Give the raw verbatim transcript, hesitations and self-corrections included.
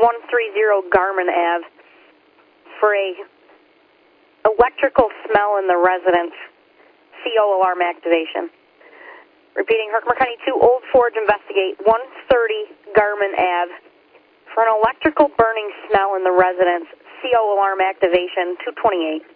one thirty Garmin Ave for a electrical smell in the residence, C O alarm activation. Repeating, Herkimer County two, Old Forge, investigate one thirty Garmin Ave for an electrical burning smell in the residence, C O alarm activation, two twenty-eight.